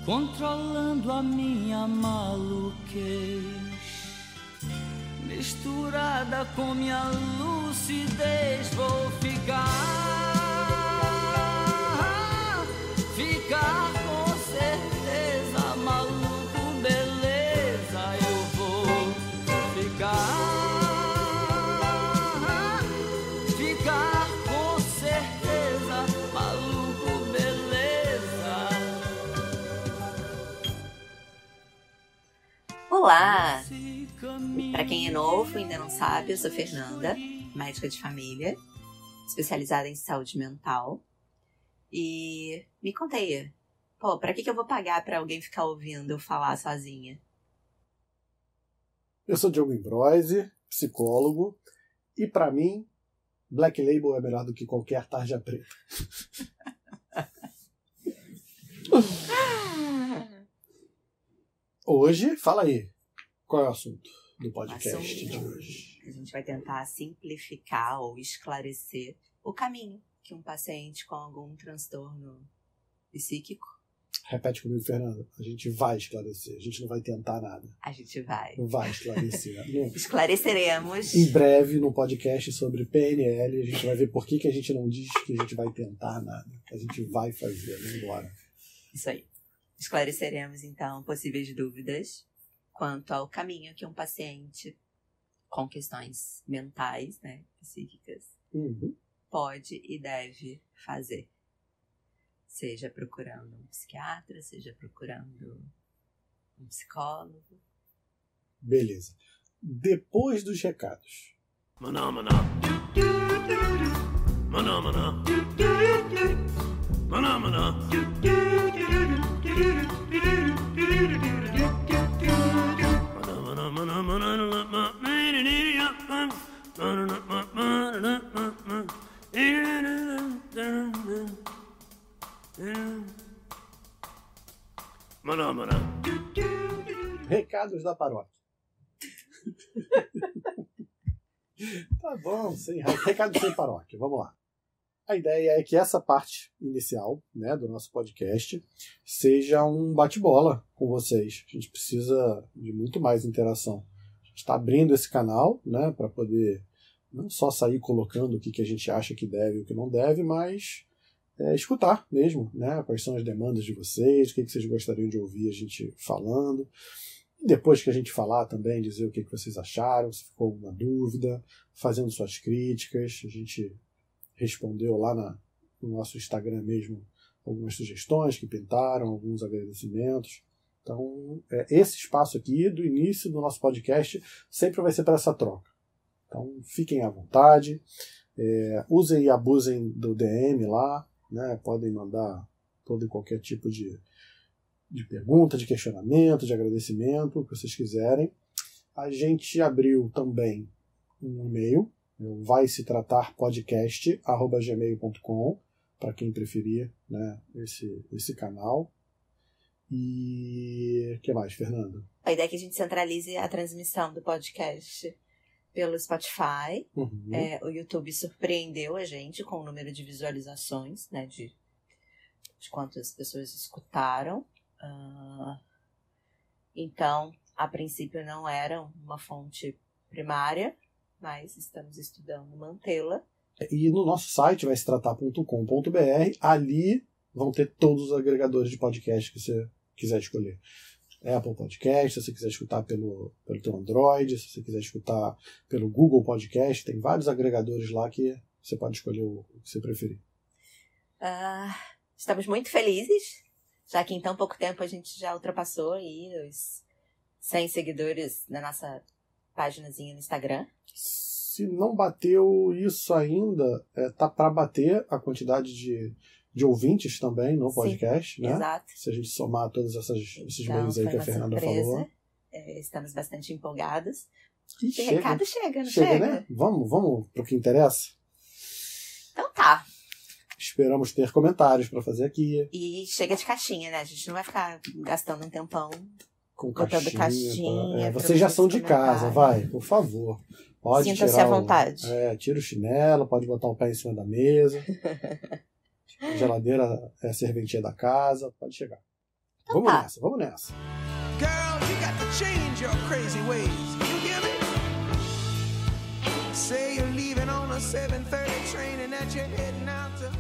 controlando a minha maluquez, misturada com minha lucidez. Vou ficar com certeza maluco, beleza. Eu vou ficar com certeza maluco, beleza. Olá! Para quem é novo e ainda não sabe, eu sou Fernanda, médica de família, especializada em saúde mental. E me conta aí, pra que eu vou pagar pra alguém ficar ouvindo eu falar sozinha? Eu sou Diogo Imbroise, psicólogo, e pra mim, Black Label é melhor do que qualquer tarja preta. Hoje, fala aí, qual é o assunto do podcast de hoje? A gente vai tentar simplificar ou esclarecer o caminho que um paciente com algum transtorno psíquico... Repete comigo, Fernanda. A gente vai esclarecer. A gente não vai tentar nada. A gente vai. Vai esclarecer. Esclareceremos. Em breve, no podcast sobre PNL, a gente vai ver por que a gente não diz que a gente vai tentar nada. A gente vai fazer. Vamos embora. Isso aí. Esclareceremos, então, possíveis dúvidas quanto ao caminho que um paciente com questões mentais, né, psíquicas, pode e deve fazer. Seja procurando um psiquiatra, seja procurando um psicólogo. Beleza. Depois dos recados. Maná, maná. Maná, maná. Maná, maná. Recados da paróquia. Tá bom, recados sem paróquia, vamos lá. A ideia é que essa parte inicial, né, do nosso podcast seja um bate-bola com vocês. A gente precisa de muito mais interação. A gente está abrindo esse canal, né, para poder não só sair colocando o que a gente acha que deve e o que não deve, mas escutar mesmo, né, quais são as demandas de vocês, o que vocês gostariam de ouvir a gente falando. E depois que a gente falar também, dizer o que vocês acharam, se ficou alguma dúvida, fazendo suas críticas. A gente respondeu lá no nosso Instagram mesmo algumas sugestões que pintaram, alguns agradecimentos. Então, esse espaço aqui, do início do nosso podcast, sempre vai ser para essa troca. Então, fiquem à vontade, usem e abusem do DM lá, né? Podem mandar todo e qualquer tipo de pergunta, de questionamento, de agradecimento, o que vocês quiserem. A gente abriu também um e-mail, vai se tratar podcast@gmail.com, para quem preferir, né, esse canal. E o que mais, Fernanda? A ideia é que a gente centralize a transmissão do podcast pelo Spotify. O YouTube surpreendeu a gente com o número de visualizações, né, de quantas pessoas escutaram. Então, a princípio não era uma fonte primária, mas estamos estudando mantê-la. E no nosso site, vai se tratar.com.br, ali vão ter todos os agregadores de podcast que você quiser escolher. Apple Podcast, se você quiser escutar pelo teu Android, se você quiser escutar pelo Google Podcast, tem vários agregadores lá que você pode escolher o que você preferir. Estamos muito felizes, já que em tão pouco tempo a gente já ultrapassou aí os 100 seguidores na nossa paginazinha no Instagram. Se não bateu isso ainda, tá para bater a quantidade de ouvintes também no podcast, né? Exato. Se a gente somar todos esses meios aí que a Fernanda falou. Estamos bastante empolgados. E recado chega, não chega? Né? Vamos pro que interessa? Então tá. Esperamos ter comentários para fazer aqui. E chega de caixinha, né? A gente não vai ficar gastando um tempão com botando caixinha. Vocês já são de casa, vai, por favor. Pode Sinta-se à vontade. Tira o chinelo, pode botar o pé em cima da mesa. A geladeira é a serventia da casa, pode chegar. Então Vamos tá. nessa, vamos nessa. Girl, you got to change your crazy ways. You hear me? Say you're leaving on a 7:30 train and that you're heading out to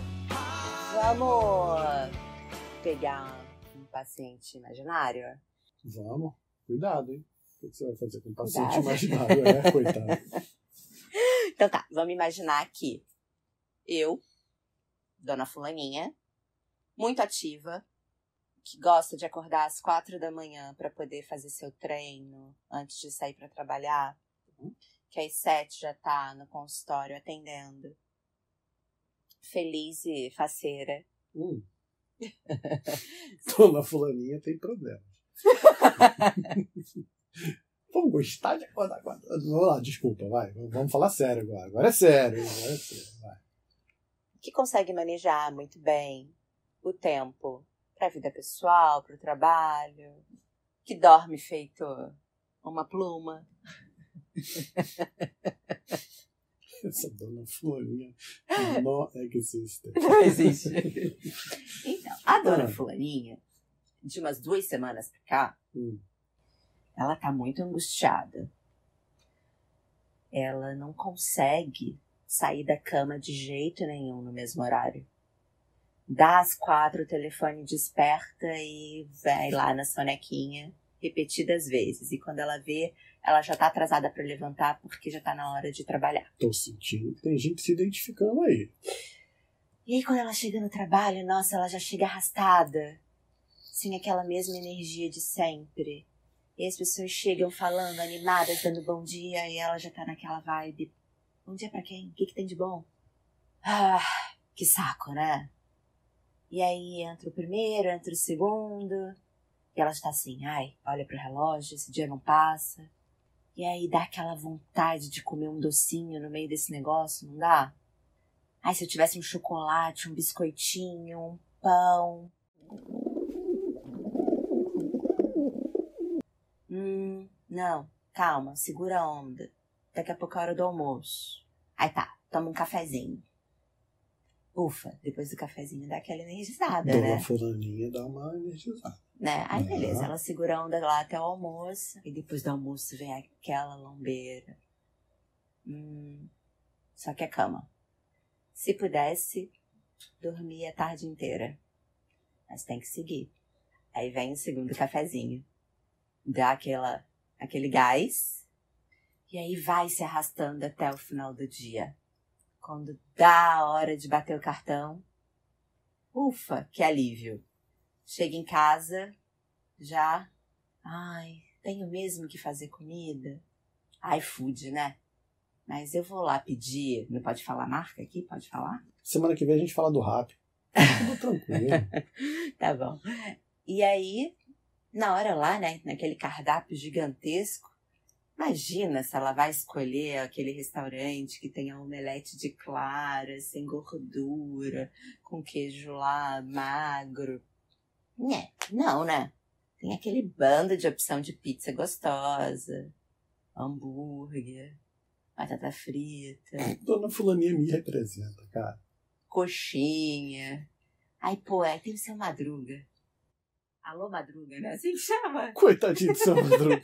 Vamos pegar um paciente imaginário? Vamos. Cuidado, hein? O que você vai fazer com o paciente Cuidado. imaginário, né? Coitado. Então tá, vamos imaginar que eu, dona fulaninha, muito ativa, que gosta de acordar às 4 da manhã para poder fazer seu treino antes de sair para trabalhar, que às 7 já tá no consultório atendendo, feliz e faceira. Dona fulaninha tem problemas. Vamos gostar de acordar. Vamos lá, desculpa, vai. Vamos falar sério agora. Agora é sério, vai. Que consegue manejar muito bem o tempo para a vida pessoal, para o trabalho, que dorme feito uma pluma. Essa dona fulaninha não existe. Não existe. Então, a dona fulaninha, de umas 2 semanas pra cá, ela tá muito angustiada. Ela não consegue sair da cama de jeito nenhum no mesmo horário. Dá às 4, o telefone desperta e vai lá na sonequinha repetidas vezes. E quando ela vê, ela já tá atrasada pra levantar porque já tá na hora de trabalhar. Tô sentindo que tem gente se identificando aí. E aí quando ela chega no trabalho, nossa, ela já chega arrastada. Sem aquela mesma energia de sempre. E as pessoas chegam falando, animadas, dando bom dia, e ela já tá naquela vibe. Bom dia pra quem? O que tem de bom? Ah, que saco, né? E aí entra o primeiro, entra o segundo, e ela está assim, ai, olha pro relógio, esse dia não passa. E aí dá aquela vontade de comer um docinho no meio desse negócio, não dá? Ai, se eu tivesse um chocolate, um biscoitinho, um pão. Não, calma, segura a onda. Daqui a pouco é a hora do almoço. Aí tá, toma um cafezinho. Ufa, depois do cafezinho dá aquela energizada, Dona né? fulaninha dá uma energizada. Né? Aí beleza, ela segura a onda lá até o almoço. E depois do almoço vem aquela lombeira. Só que é cama. Se pudesse, dormia a tarde inteira. Mas tem que seguir. Aí vem o segundo cafezinho. Dá aquele gás. E aí vai se arrastando até o final do dia. Quando dá a hora de bater o cartão, ufa, que alívio. Chega em casa, já, ai, tenho mesmo que fazer comida? iFood, né? Mas eu vou lá pedir, não pode falar marca aqui? Pode falar? Semana que vem a gente fala do rap. Tudo tranquilo. Tá bom. E aí, na hora lá, né, naquele cardápio gigantesco, imagina se ela vai escolher aquele restaurante que tem a omelete de clara, sem gordura, com queijo lá magro. Não, né? Tem aquele bando de opção de pizza gostosa, hambúrguer, batata frita, Dona fulaninha me representa, cara. coxinha. Aí, pô, aí tem o seu Madruga. Alô, Madruga, né? Assim que chama. Coitadinho do seu Madruga.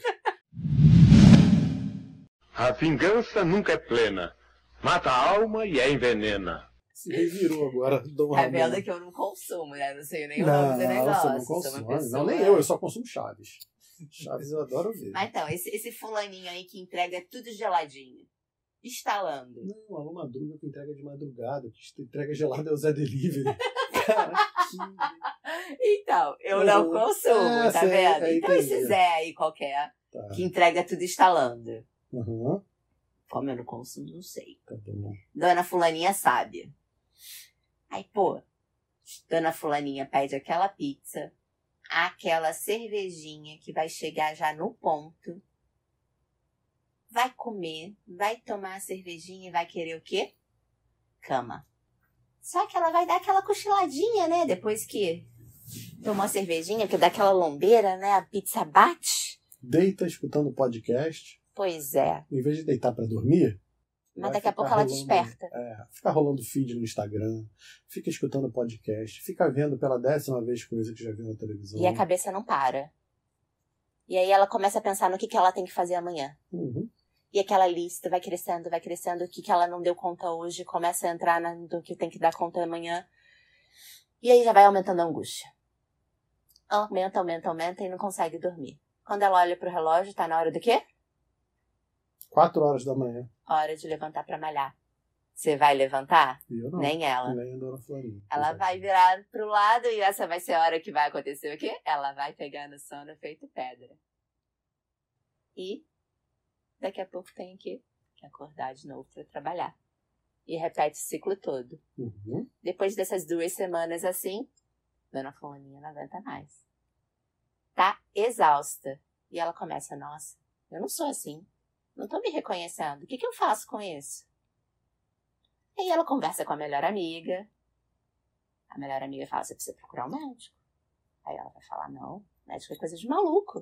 A vingança nunca é plena. Mata a alma e a envenena. Se revirou agora, Dom Tá Ramon. vendo que eu não consumo, né? Não sei nem o nome do negócio. Você não Sou uma consome. pessoa... Não, nem eu só consumo Chaves. Chaves eu adoro ver. Mas então, esse fulaninho aí que entrega tudo geladinho. Instalando. Não, alô Madruga que entrega de madrugada, que entrega gelado é o Zé Delivery. Cara, Então, eu não consumo, tá sei, vendo? Então entendi. esse Zé aí qualquer, Tá. que entrega tudo instalando. Uhum. Como eu não consumo, não sei. Tá bom. Dona Fulaninha sabe. Aí, pô, Dona Fulaninha pede aquela pizza, aquela cervejinha que vai chegar já no ponto. Vai comer, vai tomar a cervejinha e vai querer o quê? Cama. Só que ela vai dar aquela cochiladinha, né? Depois que tomou a cervejinha, que dá aquela lombeira, né? A pizza bate. Deita escutando o podcast. Pois é. Em vez de deitar pra dormir, Mas daqui a pouco ela desperta. Fica rolando feed no Instagram, fica escutando podcast, fica vendo pela 10ª vez coisa que já viu na televisão. E a cabeça não para. E aí ela começa a pensar no que ela tem que fazer amanhã. Uhum. E aquela lista vai crescendo, o que ela não deu conta hoje, começa a entrar no que tem que dar conta amanhã. E aí já vai aumentando a angústia. Aumenta e não consegue dormir. Quando ela olha pro relógio, tá na hora do quê? 4 horas da manhã. Hora de levantar pra malhar. Você vai levantar? Eu não. Nem ela. Nem a Dona Florinha. Ela vai virar pro lado e essa vai ser a hora que vai acontecer o quê? Ela vai pegar no sono feito pedra. E daqui a pouco tem que acordar de novo pra trabalhar. E repete o ciclo todo. Uhum. Depois dessas 2 semanas assim, Dona Fulaninha não aguenta mais. Tá exausta. E ela começa, nossa, eu não sou assim. Não tô me reconhecendo. O que eu faço com isso? E aí ela conversa com a melhor amiga. A melhor amiga fala, você precisa procurar um médico. Aí ela vai falar, não, médico é coisa de maluco.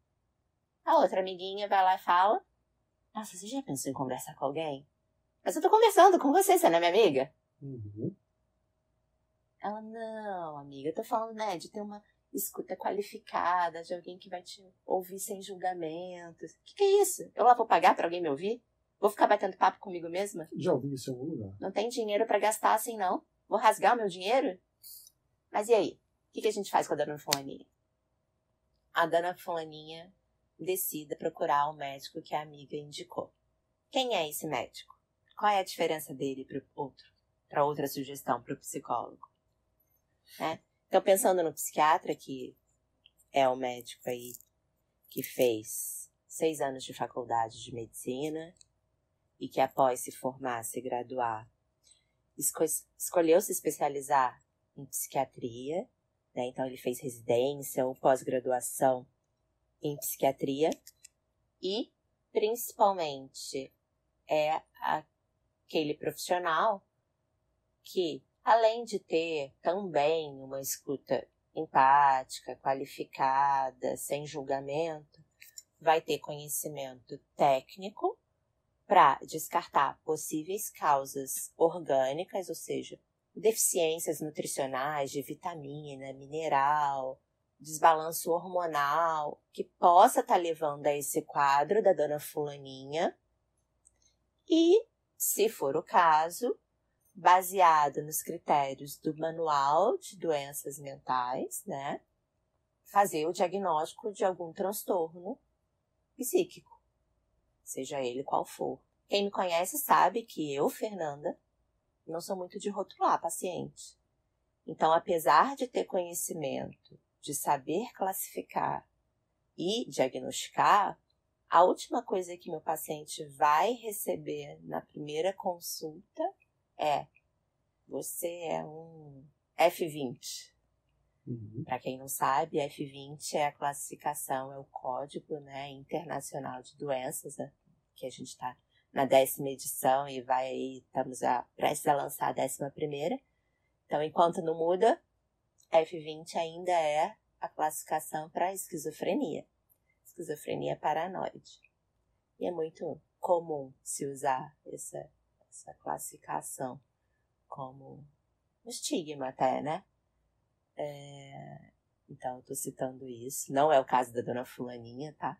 A outra amiguinha vai lá e fala, nossa, você já pensou em conversar com alguém? Mas eu tô conversando com você não é minha amiga? Uhum. Ela, não, amiga, eu tô falando, né, de ter uma escuta qualificada, de alguém que vai te ouvir sem julgamentos. O que é isso? Eu lá vou pagar pra alguém me ouvir? Vou ficar batendo papo comigo mesma? Já ouvi isso em algum lugar. Não tem dinheiro pra gastar assim, não? Vou rasgar o meu dinheiro? Mas e aí? O que a gente faz com a Dona Fulaninha? A Dona Fulaninha decide procurar o médico que a amiga indicou. Quem é esse médico? Qual é a diferença dele para outra sugestão, para o psicólogo? Né? Então, pensando no psiquiatra, que é o médico aí que fez 6 anos de faculdade de medicina e que após se formar, se graduar, escolheu se especializar em psiquiatria, né? Então ele fez residência ou pós-graduação em psiquiatria e, principalmente, é aquele profissional que, além de ter também uma escuta empática, qualificada, sem julgamento, vai ter conhecimento técnico para descartar possíveis causas orgânicas, ou seja, deficiências nutricionais de vitamina, mineral, desbalanço hormonal, que possa estar levando a esse quadro da Dona Fulaninha. E, se for o caso, baseado nos critérios do Manual de Doenças Mentais, né, fazer o diagnóstico de algum transtorno psíquico, seja ele qual for. Quem me conhece sabe que eu, Fernanda, não sou muito de rotular paciente. Então, apesar de ter conhecimento, de saber classificar e diagnosticar, a última coisa que meu paciente vai receber na primeira consulta é: você é um F20. Uhum. Para quem não sabe, F20 é a classificação, é o código, né, internacional de doenças, né, que a gente está na 10ª edição e estamos prestes a lançar a 11ª. Então, enquanto não muda, F20 ainda é a classificação para esquizofrenia paranoide. E é muito comum se usar essa classificação como um estigma até, né? Então, eu tô citando isso. Não é o caso da Dona Fulaninha, tá?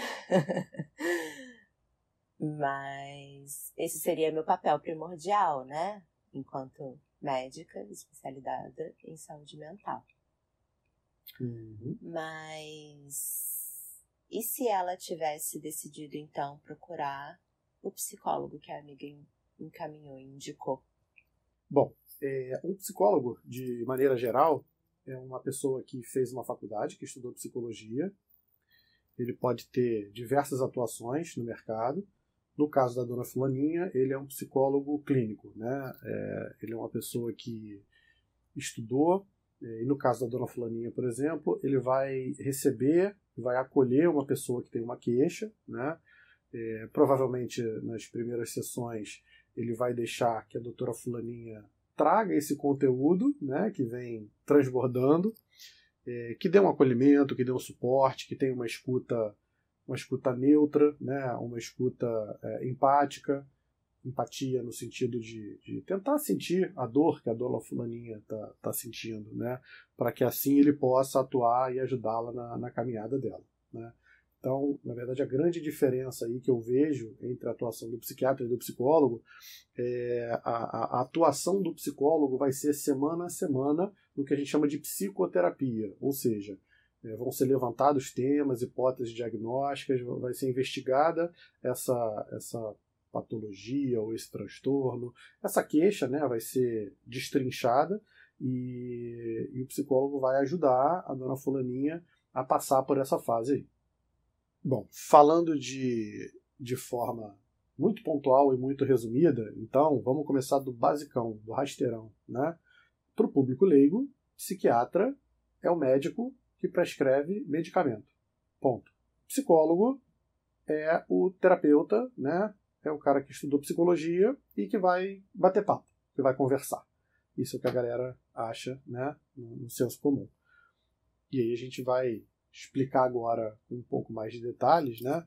Mas esse seria meu papel primordial, né? Enquanto médica especializada em saúde mental. Uhum. Mas e se ela tivesse decidido, então, procurar o psicólogo que a amiga encaminhou e indicou? Bom, um psicólogo, de maneira geral, é uma pessoa que fez uma faculdade, que estudou psicologia. Ele pode ter diversas atuações no mercado. No caso da Dona Fulaninha, ele é um psicólogo clínico, né? Ele é uma pessoa que estudou, e no caso da Dona Fulaninha, por exemplo, ele vai receber, vai acolher uma pessoa que tem uma queixa, né? Provavelmente nas primeiras sessões ele vai deixar que a doutora Fulaninha traga esse conteúdo, né, que vem transbordando, que dê um acolhimento, que dê um suporte, que tenha uma escuta neutra, né, uma escuta empática, empatia no sentido de tentar sentir a dor que a dona fulaninha tá sentindo, né? Para que assim ele possa atuar e ajudá-la na caminhada dela, né? Então, na verdade, a grande diferença aí que eu vejo entre a atuação do psiquiatra e do psicólogo é a atuação do psicólogo vai ser semana a semana no que a gente chama de psicoterapia, ou seja, vão ser levantados temas, hipóteses diagnósticas, vai ser investigada essa patologia ou esse transtorno, essa queixa, né, vai ser destrinchada e o psicólogo vai ajudar a dona fulaninha a passar por essa fase aí. Bom, falando de forma muito pontual e muito resumida, então vamos começar do basicão, do rasteirão, né? Para o público leigo, psiquiatra é o médico que prescreve medicamento. Ponto. Psicólogo é o terapeuta, né? É o cara que estudou psicologia e que vai bater papo, que vai conversar. Isso é o que a galera acha, né? No senso comum. E aí a gente vai explicar agora com um pouco mais de detalhes, né?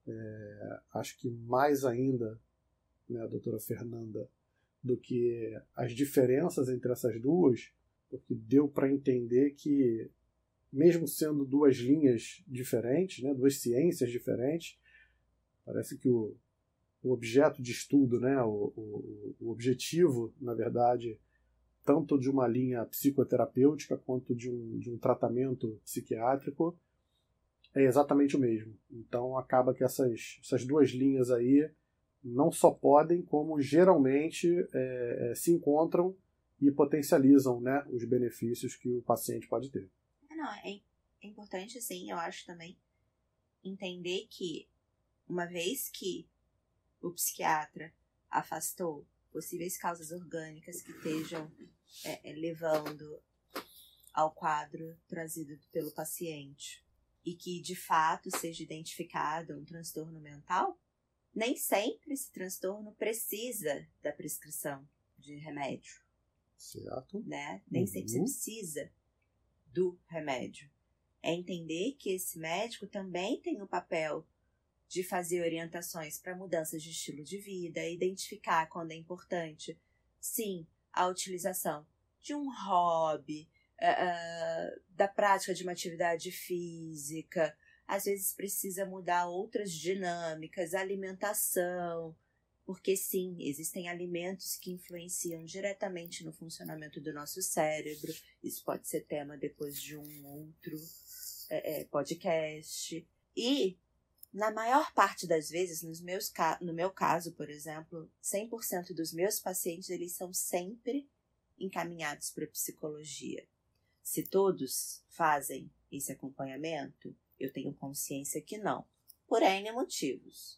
Acho que mais ainda, né, a doutora Fernanda, do que as diferenças entre essas duas, porque deu para entender que, mesmo sendo duas linhas diferentes, né, duas ciências diferentes, parece que o objeto de estudo, né, o objetivo, na verdade, tanto de uma linha psicoterapêutica quanto de um tratamento psiquiátrico, é exatamente o mesmo. Então acaba que essas duas linhas aí não só podem, como geralmente se encontram e potencializam, né, os benefícios que o paciente pode ter. É importante, sim, eu acho também, entender que, uma vez que o psiquiatra afastou possíveis causas orgânicas que estejam levando ao quadro trazido pelo paciente e que de fato seja identificado um transtorno mental, nem sempre esse transtorno precisa da prescrição de remédio. Certo. Né? Nem sempre você precisa do remédio. É entender que esse médico também tem o papel de fazer orientações para mudanças de estilo de vida, identificar quando é importante, sim, a utilização de um hobby, da prática de uma atividade física. Às vezes precisa mudar outras dinâmicas, alimentação, porque sim, existem alimentos que influenciam diretamente no funcionamento do nosso cérebro. Isso pode ser tema depois de um outro podcast. E, na maior parte das vezes, no meu caso, por exemplo, 100% dos meus pacientes, eles são sempre encaminhados para psicologia. Se todos fazem esse acompanhamento, eu tenho consciência que não, por N motivos.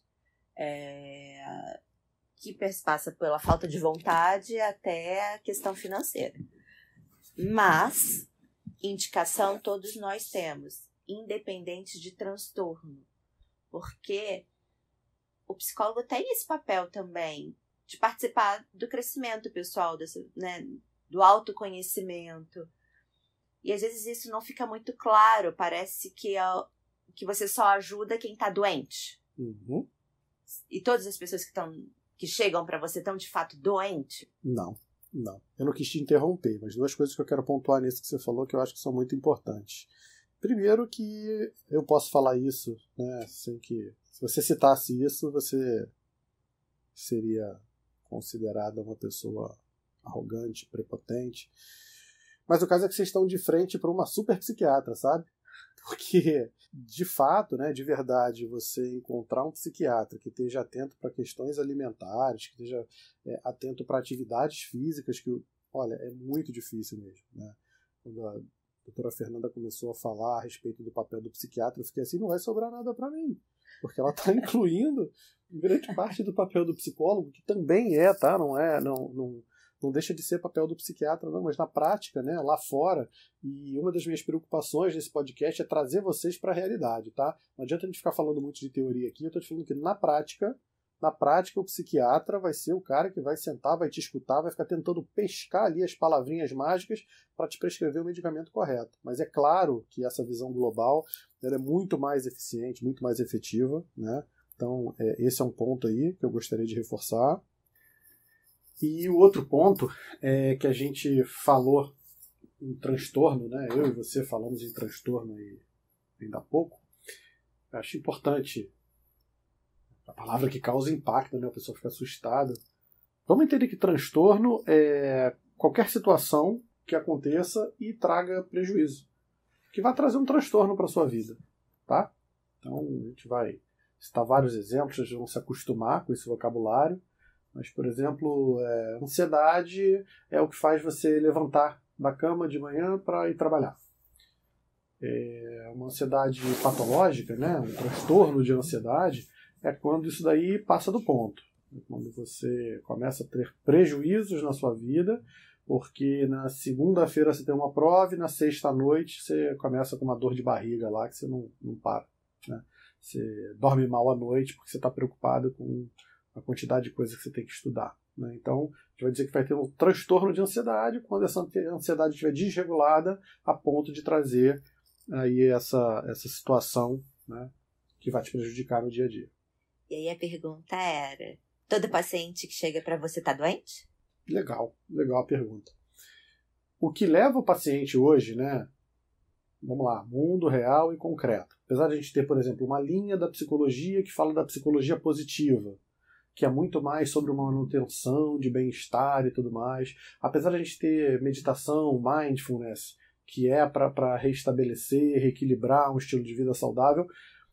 Que passa pela falta de vontade até a questão financeira. Mas, indicação todos nós temos, independente de transtorno. Porque o psicólogo tem esse papel também de participar do crescimento pessoal, do autoconhecimento. E às vezes isso não fica muito claro, parece que você só ajuda quem está doente. Uhum. E todas as pessoas que chegam para você estão de fato doentes? Não. Eu não quis te interromper, mas duas coisas que eu quero pontuar nisso que você falou que eu acho que são muito importantes. Primeiro que eu posso falar isso, né, sem que... Se você citasse isso, você seria considerada uma pessoa arrogante, prepotente. Mas o caso é que vocês estão de frente para uma super psiquiatra, sabe? Porque, de fato, né, de verdade, você encontrar um psiquiatra que esteja atento para questões alimentares, que esteja atento para atividades físicas, que, olha, é muito difícil mesmo, né? Quando a doutora Fernanda começou a falar a respeito do papel do psiquiatra, eu fiquei assim, não vai sobrar nada para mim. Porque ela está incluindo grande parte do papel do psicólogo, que também tá? Não deixa de ser papel do psiquiatra, não, mas na prática, né, lá fora, e uma das minhas preocupações nesse podcast é trazer vocês para a realidade, tá? Não adianta a gente ficar falando muito de teoria aqui, eu estou te falando que na prática o psiquiatra vai ser o cara que vai sentar, vai te escutar, vai ficar tentando pescar ali as palavrinhas mágicas para te prescrever o medicamento correto. Mas é claro que essa visão global ela é muito mais eficiente, muito mais efetiva, né? Então, esse é um ponto aí que eu gostaria de reforçar. E o outro ponto é que a gente falou em transtorno, né? Eu e você falamos em transtorno aí ainda há pouco. Eu acho importante a palavra que causa impacto, né? A pessoa fica assustada. Vamos entender que transtorno é qualquer situação que aconteça e traga prejuízo, que vai trazer um transtorno para a sua vida, tá? Então a gente vai citar vários exemplos, vocês vão se acostumar com esse vocabulário, mas, por exemplo, ansiedade é o que faz você levantar da cama de manhã para ir trabalhar. Uma ansiedade patológica, né? Um transtorno de ansiedade é quando isso daí passa do ponto. Quando você começa a ter prejuízos na sua vida, porque na segunda-feira você tem uma prova e na sexta à noite você começa com uma dor de barriga lá que você não para, né? Você dorme mal à noite porque você está preocupado com a quantidade de coisas que você tem que estudar, né? Então, a gente vai dizer que vai ter um transtorno de ansiedade quando essa ansiedade estiver desregulada a ponto de trazer aí essa situação, né, que vai te prejudicar no dia a dia. E aí a pergunta era, todo paciente que chega para você está doente? Legal a pergunta. O que leva o paciente hoje, né? Vamos lá, mundo real e concreto. Apesar de a gente ter, por exemplo, uma linha da psicologia que fala da psicologia positiva, que é muito mais sobre uma manutenção de bem-estar e tudo mais. Apesar de a gente ter meditação, mindfulness, que é para restabelecer, reequilibrar um estilo de vida saudável,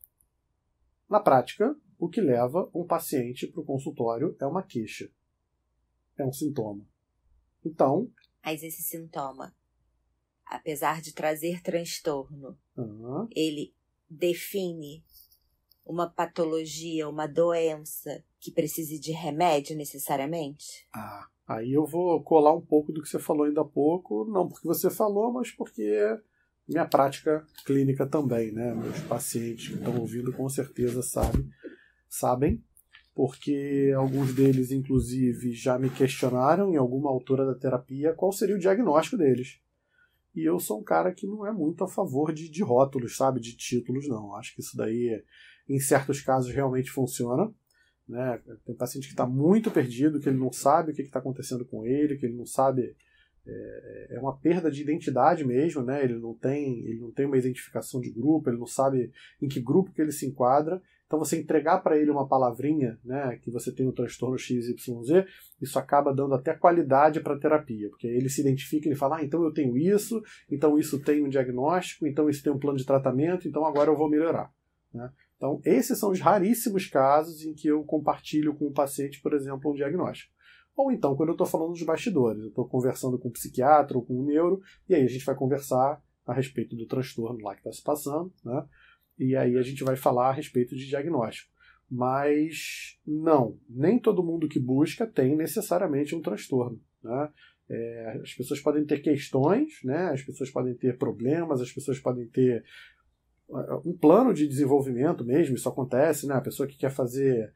na prática, o que leva um paciente para o consultório é uma queixa. É um sintoma. Então... Mas esse sintoma, apesar de trazer transtorno, ele define uma patologia, uma doença que precise de remédio necessariamente? Aí eu vou colar um pouco do que você falou ainda há pouco, não porque você falou, mas porque minha prática clínica também, né? Meus pacientes que estão ouvindo com certeza sabem, porque alguns deles, inclusive, já me questionaram em alguma altura da terapia qual seria o diagnóstico deles. E eu sou um cara que não é muito a favor de rótulos, sabe? De títulos, não. Acho que isso daí, em certos casos, realmente funciona, né? Tem paciente que está muito perdido, que ele não sabe o que está acontecendo com ele, que ele não sabe... É uma perda de identidade mesmo, né? Ele não tem uma identificação de grupo, ele não sabe em que grupo que ele se enquadra. Então você entregar para ele uma palavrinha, né, que você tem um transtorno XYZ, isso acaba dando até qualidade para a terapia, porque ele se identifica, ele fala, então eu tenho isso, então isso tem um diagnóstico, então isso tem um plano de tratamento, então agora eu vou melhorar, né? Então esses são os raríssimos casos em que eu compartilho com o paciente, por exemplo, um diagnóstico. Ou então, quando eu estou falando dos bastidores, eu estou conversando com um psiquiatra ou com um neuro, e aí a gente vai conversar a respeito do transtorno lá que está se passando, né? E aí a gente vai falar a respeito de diagnóstico. Mas não, nem todo mundo que busca tem necessariamente um transtorno, né? As pessoas podem ter questões, né? As pessoas podem ter problemas, as pessoas podem ter um plano de desenvolvimento mesmo, isso acontece, né? A pessoa que quer fazer...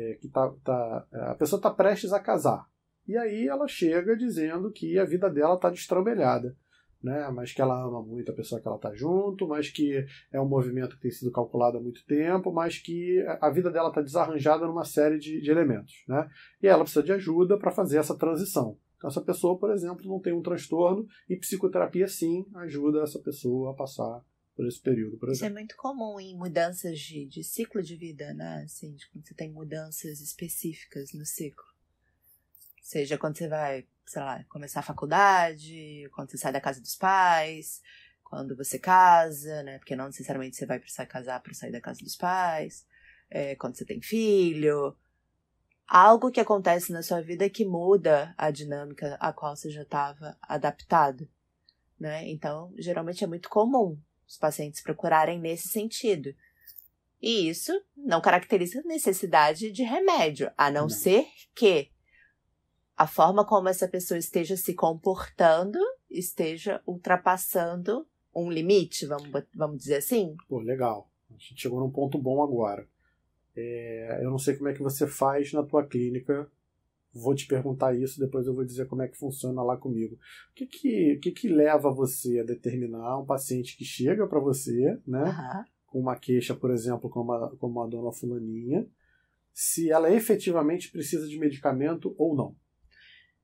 a pessoa está prestes a casar. E aí ela chega dizendo que a vida dela está destrambelhada, né? Mas que ela ama muito a pessoa que ela está junto, mas que é um movimento que tem sido calculado há muito tempo, mas que a vida dela está desarranjada numa série de elementos, né? E ela precisa de ajuda para fazer essa transição. Então essa pessoa, por exemplo, não tem um transtorno e psicoterapia sim ajuda essa pessoa a passar por esse período, por exemplo. Isso é muito comum em mudanças de ciclo de vida, né? Assim, quando você tem mudanças específicas no ciclo. Seja quando você vai, sei lá, começar a faculdade, quando você sai da casa dos pais, quando você casa, né? Porque não necessariamente você vai precisar casar para sair da casa dos pais. Quando você tem filho. Algo que acontece na sua vida que muda a dinâmica a qual você já estava adaptado, né? Então, geralmente é muito comum os pacientes procurarem nesse sentido. E isso não caracteriza necessidade de remédio, a não ser que a forma como essa pessoa esteja se comportando esteja ultrapassando um limite, vamos dizer assim. Pô, legal. A gente chegou num ponto bom agora. Eu não sei como é que você faz na tua clínica. Vou te perguntar isso, depois eu vou dizer como é que funciona lá comigo. O que leva você a determinar um paciente que chega para você, né, com uma queixa, por exemplo, como a dona fulaninha, se ela efetivamente precisa de medicamento ou não?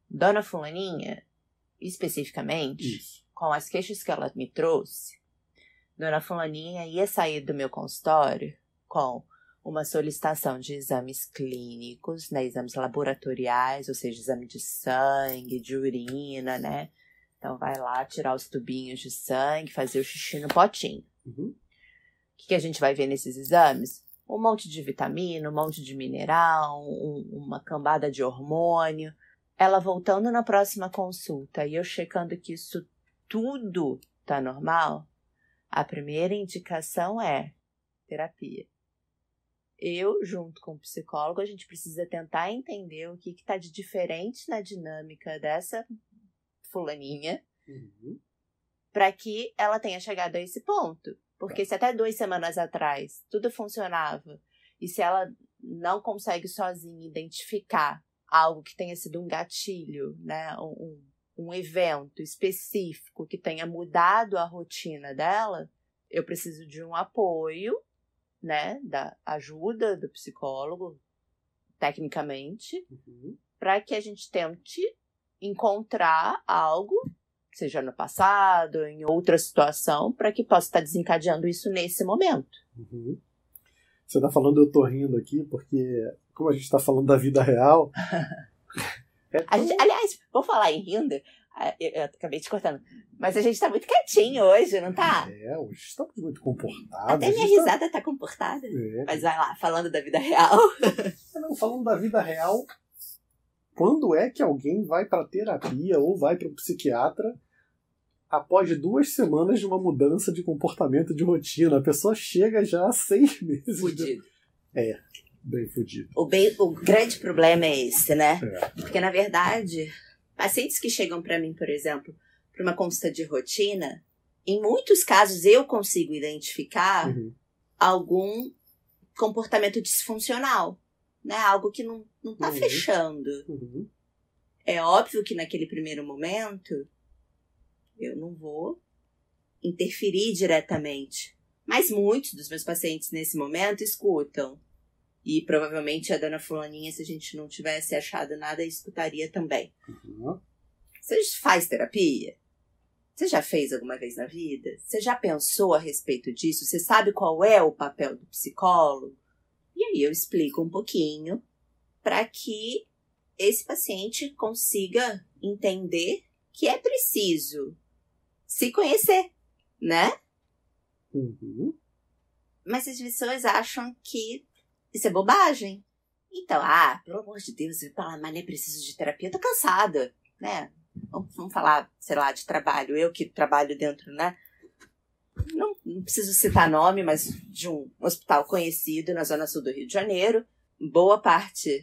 Dona Fulaninha, especificamente, Isso. com as queixas que ela me trouxe, Dona Fulaninha ia sair do meu consultório com uma solicitação de exames clínicos, né, exames laboratoriais, ou seja, exame de sangue, de urina, né? Então vai lá tirar os tubinhos de sangue, fazer o xixi no potinho. Uhum. O que a gente vai ver nesses exames? Um monte de vitamina, um monte de mineral, uma cambada de hormônio. Ela voltando na próxima consulta e eu checando que isso tudo tá normal, a primeira indicação é terapia. Eu, junto com o psicólogo, a gente precisa tentar entender o que tá de diferente na dinâmica dessa fulaninha Uhum. para que ela tenha chegado a esse ponto. Porque se até 2 semanas atrás tudo funcionava e se ela não consegue sozinha identificar algo que tenha sido um gatilho, né, um evento específico que tenha mudado a rotina dela, eu preciso de um apoio, né, da ajuda do psicólogo, tecnicamente, para que a gente tente encontrar algo, seja no passado, em outra situação, para que possa estar desencadeando isso nesse momento. Uhum. Você tá falando, eu tô rindo aqui, porque como a gente tá falando da vida real... Aliás, vou falar em rindo, eu acabei te cortando, mas a gente tá muito quietinho hoje, não tá? Hoje estamos muito comportados. Até minha risada tá comportada. Mas vai lá, falando da vida real. Não, falando da vida real, quando é que alguém vai pra terapia ou vai pro psiquiatra após 2 semanas de uma mudança de comportamento, de rotina? A pessoa chega já há 6 meses. Fudido. Bem fudido. O grande problema é esse, né? É. Porque, na verdade, pacientes que chegam pra mim, por exemplo, pra uma consulta de rotina, em muitos casos eu consigo identificar algum comportamento disfuncional, né? Algo que não tá fechando. Uhum. É óbvio que naquele primeiro momento eu não vou interferir diretamente. Mas muitos dos meus pacientes nesse momento escutam. E provavelmente a dona fulaninha, se a gente não tivesse achado nada, escutaria também. Uhum. Você faz terapia? Você já fez alguma vez na vida? Você já pensou a respeito disso? Você sabe qual é o papel do psicólogo? E aí eu explico um pouquinho para que esse paciente consiga entender que é preciso se conhecer, né? Uhum. Mas as pessoas acham que isso é bobagem. Então, pelo amor de Deus, eu falo, mas nem preciso de terapia, eu tô cansada, né? Vamos falar, sei lá, de trabalho. Eu que trabalho dentro, né? Não preciso citar nome, mas de um hospital conhecido na zona sul do Rio de Janeiro. Boa parte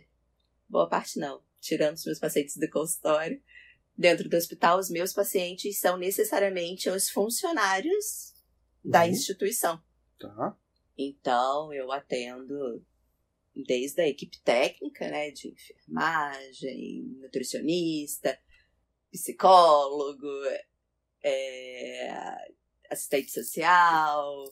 não, tirando os meus pacientes do consultório, dentro do hospital, os meus pacientes são necessariamente os funcionários da instituição. Tá. Então, eu atendo desde a equipe técnica, né, de enfermagem, nutricionista, psicólogo, assistente social,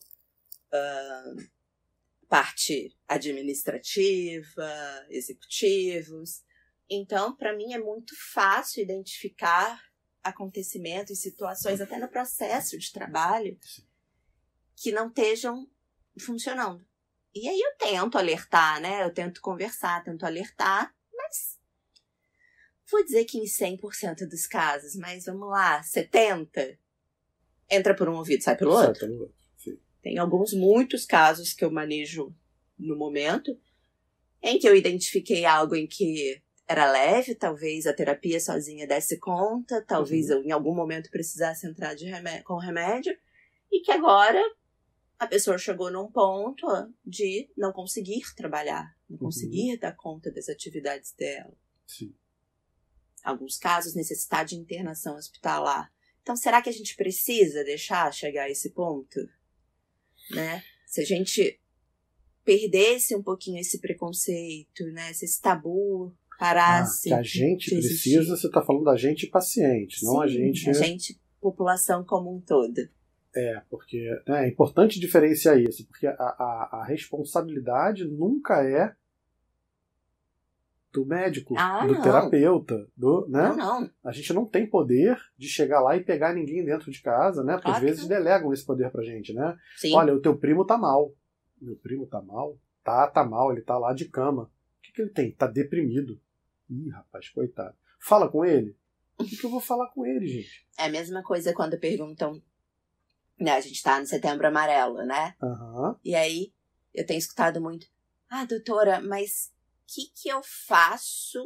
parte administrativa, executivos. Então, para mim é muito fácil identificar acontecimentos, situações, até no processo de trabalho, que não estejam funcionando. E aí eu tento alertar, né? Eu tento conversar, tento alertar, mas vou dizer que em 100% dos casos, mas vamos lá, 70%, entra por um ouvido, sai pelo outro. Sim. Tem muitos casos que eu manejo no momento, em que eu identifiquei algo em que era leve, talvez a terapia sozinha desse conta, talvez eu em algum momento precisasse entrar com remédio, e que agora a pessoa chegou num ponto de não conseguir trabalhar, não conseguir dar conta das atividades dela. Sim. Alguns casos, necessitar de internação hospitalar. Então, será que a gente precisa deixar chegar a esse ponto? Né? Se a gente perdesse um pouquinho esse preconceito, né? Se esse tabu parasse. Que a gente precisa, você está falando da gente paciente, não a gente... A gente, população como um todo. Porque é importante diferenciar isso, porque a responsabilidade nunca é do médico, Ah, do não. terapeuta, né? Não. A gente não tem poder de chegar lá e pegar ninguém dentro de casa, né? Porque Claro às que vezes não. delegam esse poder pra gente, né? Sim. Olha, o teu primo tá mal. Meu primo tá mal? Tá mal, ele tá lá de cama. O que ele tem? Tá deprimido. Ih, rapaz, coitado. Fala com ele? O que eu vou falar com ele, gente? É a mesma coisa quando perguntam, né, a gente tá no Setembro Amarelo, né? Aham. E aí, eu tenho escutado muito, doutora, mas o que eu faço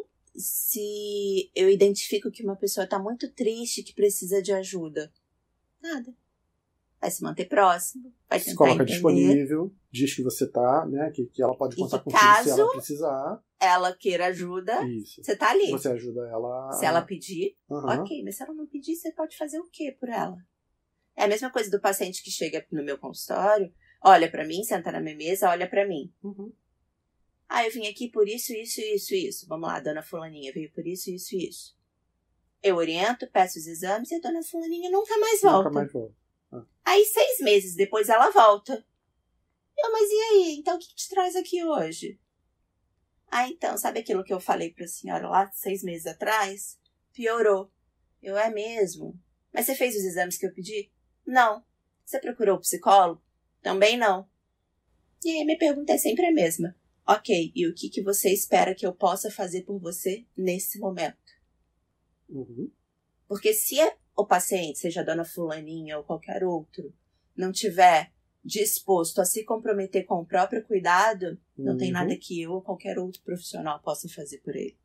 se eu identifico que uma pessoa tá muito triste, que precisa de ajuda? Nada. Vai se manter próximo, vai Se tentar coloca entender. disponível, diz que você tá, né? Que ela pode E contar que contigo se caso- ela precisar. Ela queira ajuda, Isso. você tá ali. Você ajuda ela. Se ela pedir, Aham. ok, mas se ela não pedir, você pode fazer o quê por ela? É a mesma coisa do paciente que chega no meu consultório, olha pra mim, senta na minha mesa, olha pra mim. Uhum. Eu vim aqui por isso, isso, isso, isso. Vamos lá, dona fulaninha veio por isso, isso, isso. Eu oriento, peço os exames e a dona fulaninha nunca mais volta. Nunca mais volta. Aí 6 meses depois ela volta. Mas e aí? Então o que te traz aqui hoje? Então, sabe aquilo que eu falei pra senhora lá 6 meses atrás? Piorou. É mesmo? Mas você fez os exames que eu pedi? Não. Você procurou o psicólogo? Também não. E aí minha pergunta é sempre a mesma. Ok, e o que você espera que eu possa fazer por você nesse momento? Uhum. Porque se o paciente, seja a dona fulaninha ou qualquer outro, não tiver disposto a se comprometer com o próprio cuidado, não tem nada que eu ou qualquer outro profissional possa fazer por ele.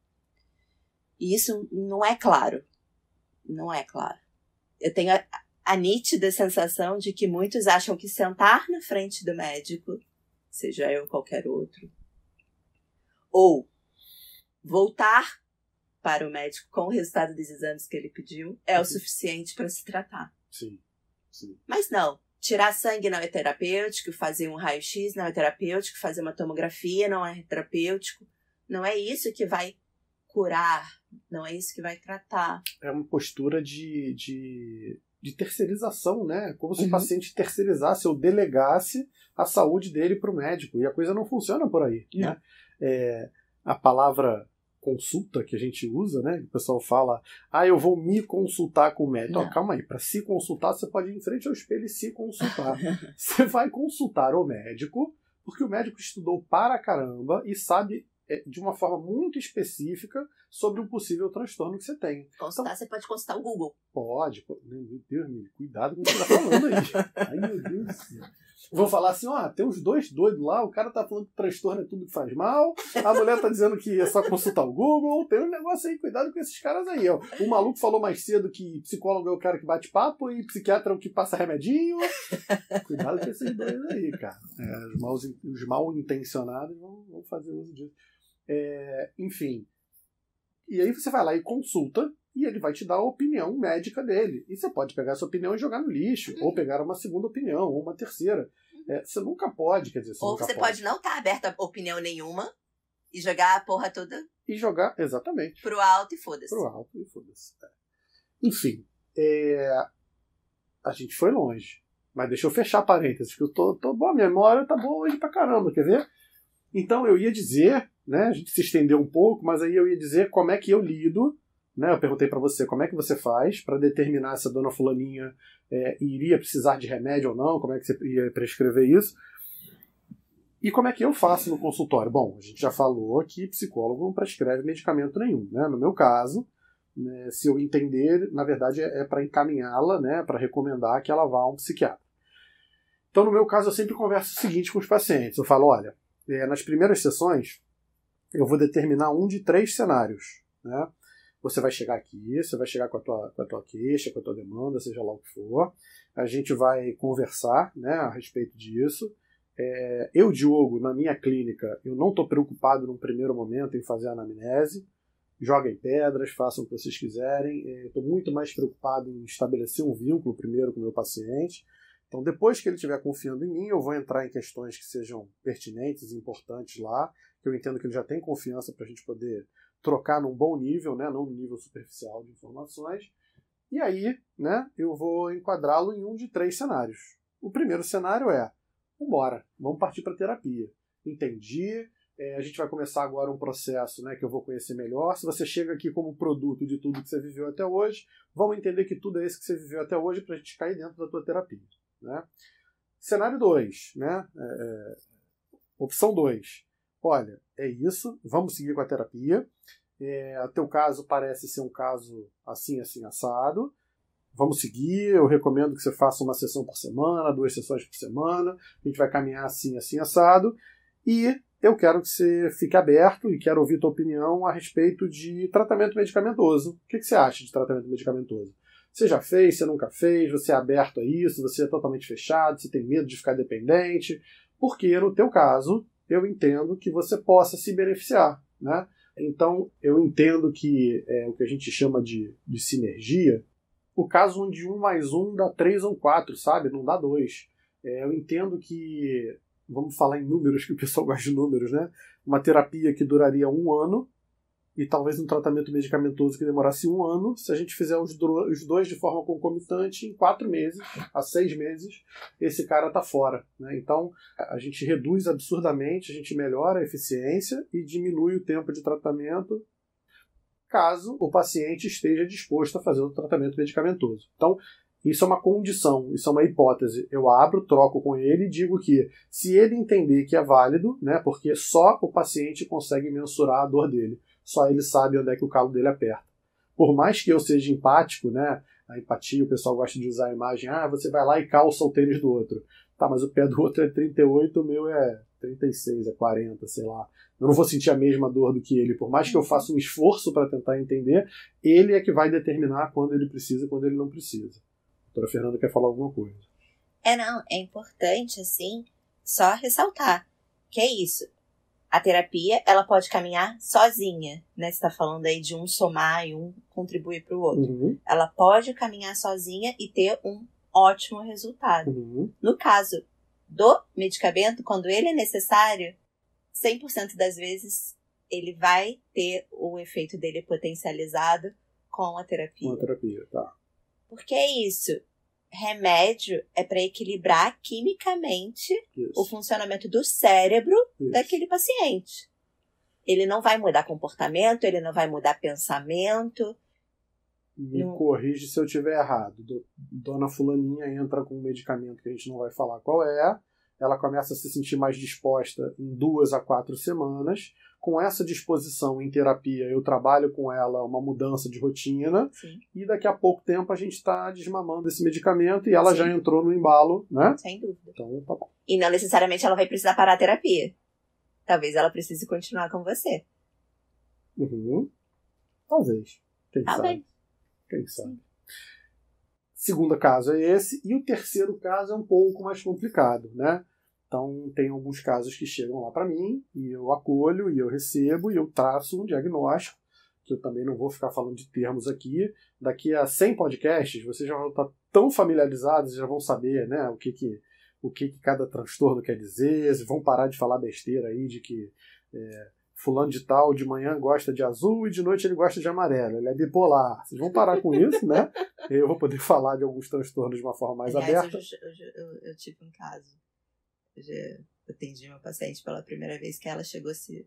E isso não é claro. Não é claro. Eu tenho a nítida sensação de que muitos acham que sentar na frente do médico, seja eu ou qualquer outro, ou voltar para o médico com o resultado dos exames que ele pediu, é o suficiente para se tratar. Sim, sim. Mas não. Tirar sangue não é terapêutico, fazer um raio-x não é terapêutico, fazer uma tomografia não é terapêutico. Não é isso que vai curar, não é isso que vai tratar. É uma postura de terceirização, né? Como se o paciente terceirizasse ou delegasse a saúde dele para o médico. E a coisa não funciona por aí. Não. Né? A palavra consulta que a gente usa, né? O pessoal fala, eu vou me consultar com o médico. Não, calma aí, para se consultar, você pode ir em frente ao espelho e se consultar. Você vai consultar o médico, porque o médico estudou para caramba e sabe de uma forma muito específica sobre um possível transtorno que você tem. Consultar, você pode consultar o Google. Pode. Meu Deus, cuidado com o que você tá falando aí. Ai, meu Deus do céu. Vou falar assim, tem uns 2 doidos lá, o cara tá falando que transtorno é tudo que faz mal, a mulher tá dizendo que é só consultar o Google, tem um negócio aí, cuidado com esses caras aí, ó. O maluco falou mais cedo que psicólogo é o cara que bate papo e psiquiatra é o que passa remedinho. Cuidado com esses dois aí, cara. Os mal intencionados vão fazer uso disso. Enfim. E aí você vai lá e consulta, e ele vai te dar a opinião médica dele. E você pode pegar essa opinião e jogar no lixo, ou pegar uma segunda opinião, ou uma terceira. Você nunca pode, quer dizer, Ou você pode não estar aberta a opinião nenhuma e jogar a porra toda e jogar, exatamente. pro alto e foda-se. Pro alto e foda-se. Enfim, a gente foi longe. Mas deixa eu fechar parênteses, que eu tô boa, minha memória tá boa hoje pra caramba, quer ver? Então eu ia dizer, né, a gente se estendeu um pouco, mas aí eu ia dizer como é que eu lido, né, eu perguntei para você como é que você faz para determinar se a dona fulaninha iria precisar de remédio ou não, como é que você ia prescrever isso, e como é que eu faço no consultório. Bom, a gente já falou que psicólogo não prescreve medicamento nenhum, né, no meu caso, né, se eu entender, na verdade é para encaminhá-la, né, para recomendar que ela vá a um psiquiatra. Então no meu caso eu sempre converso o seguinte com os pacientes, eu falo, olha, nas primeiras sessões, eu vou determinar um de 3 cenários. Né? Você vai chegar aqui, você vai chegar com a tua queixa, com a tua demanda, seja lá o que for. A gente vai conversar, né, a respeito disso. Eu, Diogo, na minha clínica, eu não estou preocupado num primeiro momento em fazer a anamnese. Joguem pedras, façam o que vocês quiserem. Estou muito mais preocupado em estabelecer um vínculo primeiro com o meu paciente. Então, depois que ele estiver confiando em mim, eu vou entrar em questões que sejam pertinentes e importantes lá, que eu entendo que ele já tem confiança para a gente poder trocar num bom nível, né, não num nível superficial de informações. E aí, né, eu vou enquadrá-lo em um de 3 cenários. O primeiro cenário é, vambora, vamos partir para terapia. Entendi, A gente vai começar agora um processo, né, que eu vou conhecer melhor. Se você chega aqui como produto de tudo que você viveu até hoje, vamos entender que tudo é isso que você viveu até hoje para a gente cair dentro da tua terapia. Né? Cenário 2, né? Opção 2. Olha, é isso, vamos seguir com a terapia. O teu caso parece ser um caso assim, assim, assado. Vamos seguir, eu recomendo que você faça uma sessão por semana, 2 sessões por semana. A gente vai caminhar assim, assim, assado. E eu quero que você fique aberto e quero ouvir tua opinião a respeito de tratamento medicamentoso. O que você acha de tratamento medicamentoso? Você já fez, você nunca fez, você é aberto a isso, você é totalmente fechado, você tem medo de ficar dependente? Porque, no teu caso, eu entendo que você possa se beneficiar, né? Então, eu entendo que o que a gente chama de sinergia, o caso onde 1 mais 1 dá 3 ou 4, sabe? Não dá 2. Eu entendo que, vamos falar em números, que o pessoal gosta de números, né? Uma terapia que duraria 1 ano e talvez um tratamento medicamentoso que demorasse 1 ano, se a gente fizer os dois de forma concomitante, em 4 meses, a 6 meses, esse cara está fora. Né? Então, a gente reduz absurdamente, a gente melhora a eficiência e diminui o tempo de tratamento caso o paciente esteja disposto a fazer o tratamento medicamentoso. Então, isso é uma condição, isso é uma hipótese. Eu abro, troco com ele e digo que, se ele entender que é válido, né, porque só o paciente consegue mensurar a dor dele, só ele sabe onde é que o calo dele aperta. Por mais que eu seja empático, né, a empatia, o pessoal gosta de usar a imagem, você vai lá e calça o tênis do outro. Tá, mas o pé do outro é 38, o meu é 36, é 40, sei lá. Eu não vou sentir a mesma dor do que ele. Por mais que eu faça um esforço para tentar entender, ele é que vai determinar quando ele precisa e quando ele não precisa. A doutora Fernanda quer falar alguma coisa. Não, é importante, assim, só ressaltar que é isso. A terapia, ela pode caminhar sozinha, né? Você está falando aí de um somar e um contribuir para o outro. Uhum. Ela pode caminhar sozinha e ter um ótimo resultado. Uhum. No caso do medicamento, quando ele é necessário, 100% das vezes ele vai ter o efeito dele potencializado com a terapia. Com a terapia, tá. Porque é isso. Remédio é para equilibrar quimicamente o funcionamento do cérebro daquele paciente. Ele não vai mudar comportamento, ele não vai mudar pensamento. Me corrige se eu estiver errado. Dona Fulaninha entra com um medicamento que a gente não vai falar qual é. Ela começa a se sentir mais disposta em 2 a 4 semanas. Com essa disposição em terapia, eu trabalho com ela uma mudança de rotina. Sim. E daqui a pouco tempo a gente está desmamando esse medicamento e ela Sim. já entrou no embalo, né? Sem dúvida. Então, tá bom. E não necessariamente ela vai precisar parar a terapia. Talvez ela precise continuar com você. Uhum. Talvez. Quem Talvez. sabe? Quem sabe? Segundo caso é esse. E o terceiro caso é um pouco mais complicado, né? Então, tem alguns casos que chegam lá para mim, e eu acolho, e eu recebo, e eu traço um diagnóstico, que eu também não vou ficar falando de termos aqui. Daqui a 100 podcasts, vocês já vão estar tão familiarizados, já vão saber, né, o que cada transtorno quer dizer, vão parar de falar besteira aí de que fulano de tal de manhã gosta de azul e de noite ele gosta de amarelo, ele é bipolar. Vocês vão parar com isso, né? Eu vou poder falar de alguns transtornos de uma forma mais aberta. Eu tive um caso. Eu já atendi uma paciente pela primeira vez que ela chegou se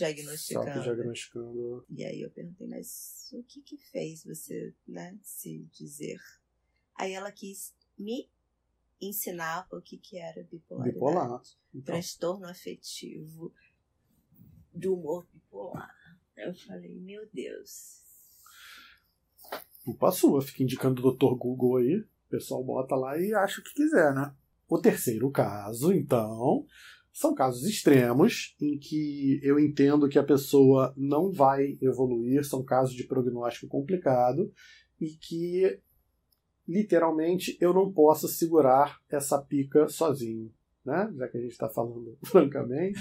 diagnosticando. E aí eu perguntei, mas o que fez você, né, se dizer? Aí ela quis me ensinar o que era bipolaridade. Bipolar. Então. Transtorno afetivo do humor bipolar. Eu falei, meu Deus. Culpa sua, fica indicando o Dr. Google aí. O pessoal bota lá e acha o que quiser, né? O terceiro caso, então, são casos extremos em que eu entendo que a pessoa não vai evoluir, são casos de prognóstico complicado e que, literalmente, eu não posso segurar essa pica sozinho, né? Já que a gente está falando francamente.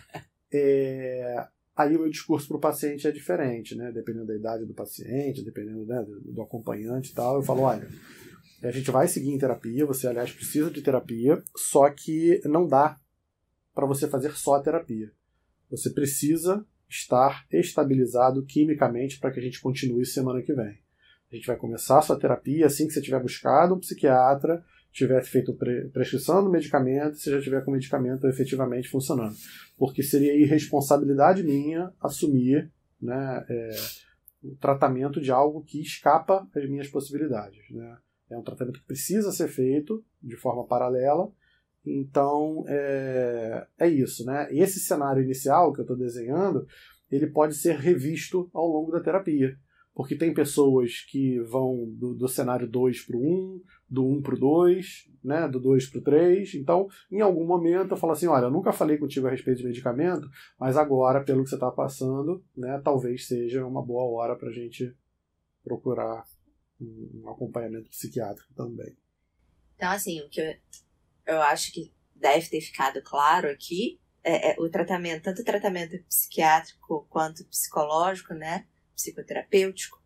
Aí o meu discurso para o paciente é diferente, né? Dependendo da idade do paciente, dependendo, né, do acompanhante e tal. Eu falo, olha, a gente vai seguir em terapia, você, aliás, precisa de terapia, só que não dá para você fazer só a terapia. Você precisa estar estabilizado quimicamente para que a gente continue semana que vem. A gente vai começar a sua terapia assim que você tiver buscado um psiquiatra tiver feito prescrição do medicamento, se já tiver com o medicamento efetivamente funcionando. Porque seria irresponsabilidade minha assumir, né, o tratamento de algo que escapa às minhas possibilidades, né? É um tratamento que precisa ser feito de forma paralela. Então, é isso, né? Esse cenário inicial que eu estou desenhando, ele pode ser revisto ao longo da terapia. Porque tem pessoas que vão do cenário 2 para o 1, do 1 para o 2, né? Do 2 para o 3. Então, em algum momento eu falo assim, olha, eu nunca falei contigo a respeito de medicamento, mas agora, pelo que você está passando, né, talvez seja uma boa hora para a gente procurar um acompanhamento psiquiátrico também. Então, assim, o que eu acho que deve ter ficado claro aqui é o tratamento, tanto o tratamento psiquiátrico quanto psicológico, né, psicoterapêutico,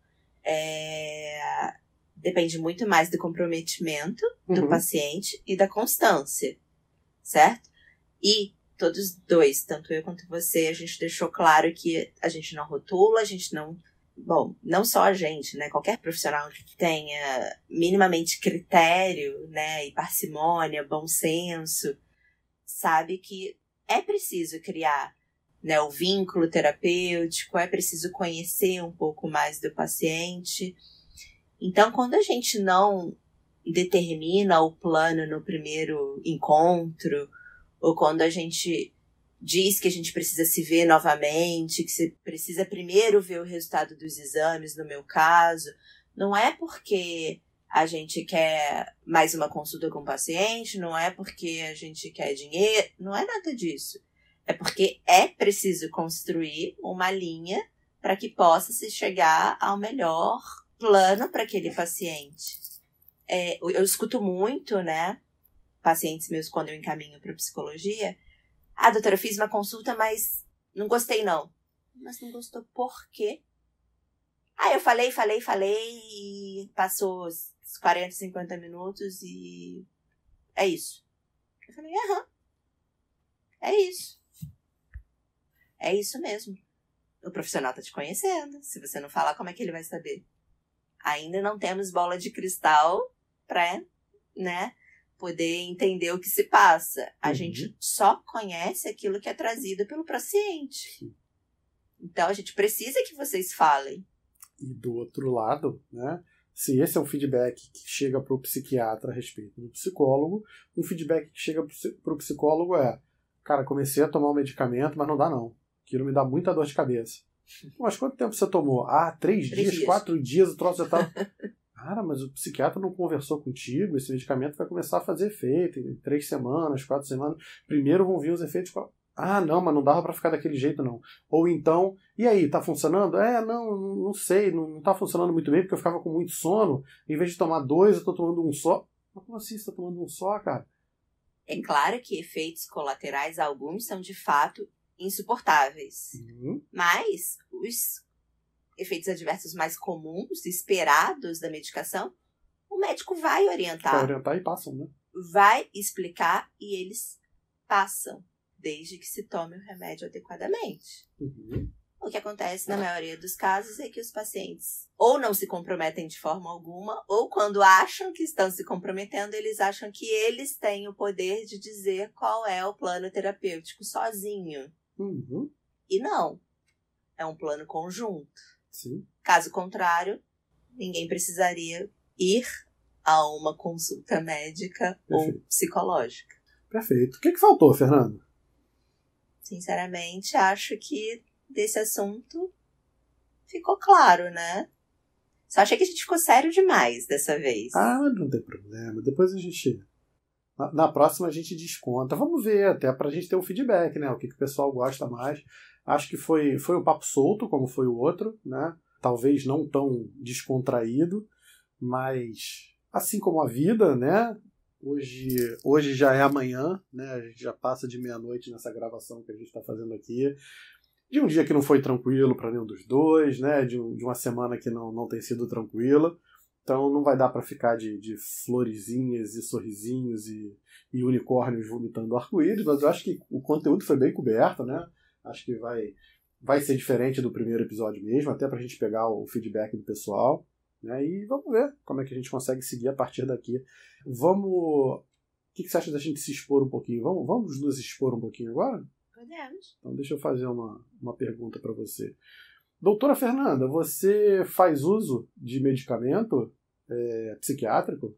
depende muito mais do comprometimento do paciente e da constância, certo? E todos dois, tanto eu quanto você, a gente deixou claro que a gente não rotula, a gente não... Bom, não só a gente, né? Qualquer profissional que tenha minimamente critério, né, e parcimônia, bom senso, sabe que é preciso criar, né, o vínculo terapêutico, é preciso conhecer um pouco mais do paciente. Então, quando a gente não determina o plano no primeiro encontro, ou quando a gente diz que a gente precisa se ver novamente, que você precisa primeiro ver o resultado dos exames, no meu caso, não é porque a gente quer mais uma consulta com o paciente, não é porque a gente quer dinheiro, não é nada disso. É porque é preciso construir uma linha para que possa se chegar ao melhor plano para aquele paciente. Eu escuto muito, né, pacientes meus quando eu encaminho para psicologia, doutora, eu fiz uma consulta, mas não gostei, não. Mas não gostou por quê? Eu falei, e passou os 40, 50 minutos e é isso. Eu falei, é isso. É isso mesmo. O profissional tá te conhecendo. Se você não falar, como é que ele vai saber? Ainda não temos bola de cristal pra, né, poder entender o que se passa. A gente só conhece aquilo que é trazido pelo paciente. Então, a gente precisa que vocês falem. E do outro lado, né, se esse é um feedback que chega para o psiquiatra a respeito do psicólogo, um feedback que chega para o psicólogo cara, comecei a tomar um medicamento, mas não dá não. Aquilo me dá muita dor de cabeça. Mas quanto tempo você tomou? 3 dias, 4 dias, o troço já tá... Cara, mas o psiquiatra não conversou contigo, esse medicamento vai começar a fazer efeito em 3 semanas, 4 semanas. Primeiro vão vir os efeitos... não, mas não dava pra ficar daquele jeito, não. Ou então, e aí, tá funcionando? Não sei, não tá funcionando muito bem, porque eu ficava com muito sono. Em vez de tomar 2, eu tô tomando um só. Mas como assim você tá tomando um só, cara? É claro que efeitos colaterais, alguns são de fato insuportáveis. Mas os efeitos adversos mais comuns, esperados da medicação, o médico vai orientar. Vai orientar e passam, né? Vai explicar e eles passam, desde que se tome o remédio adequadamente. O que acontece na maioria dos casos é que os pacientes ou não se comprometem de forma alguma, ou quando acham que estão se comprometendo, eles acham que eles têm o poder de dizer qual é o plano terapêutico sozinho. E não. É um plano conjunto. Sim. Caso contrário, ninguém precisaria ir a uma consulta médica ou psicológica. Perfeito. O que faltou, Fernando? Sinceramente, acho que desse assunto ficou claro, né? Só achei que a gente ficou sério demais dessa vez. Não tem problema. Depois a gente... Na próxima a gente desconta. Vamos ver, até pra gente ter um feedback, né? O que o pessoal gosta mais. Acho que foi um papo solto, como foi o outro, né? Talvez não tão descontraído, mas assim como a vida, né? Hoje já é amanhã, né? A gente já passa de meia-noite nessa gravação que a gente está fazendo aqui. De um dia que não foi tranquilo para nenhum dos dois, né? De uma semana que não tem sido tranquila. Então não vai dar para ficar de florezinhas e sorrisinhos e unicórnios vomitando arco-íris, mas eu acho que o conteúdo foi bem coberto, né? Acho que vai ser diferente do primeiro episódio mesmo, até pra gente pegar o feedback do pessoal, né? E vamos ver como é que a gente consegue seguir a partir daqui. Vamos... O que você acha da gente se expor um pouquinho? Vamos nos expor um pouquinho agora? Podemos. Então deixa eu fazer uma pergunta para você. Doutora Fernanda, você faz uso de medicamento psiquiátrico?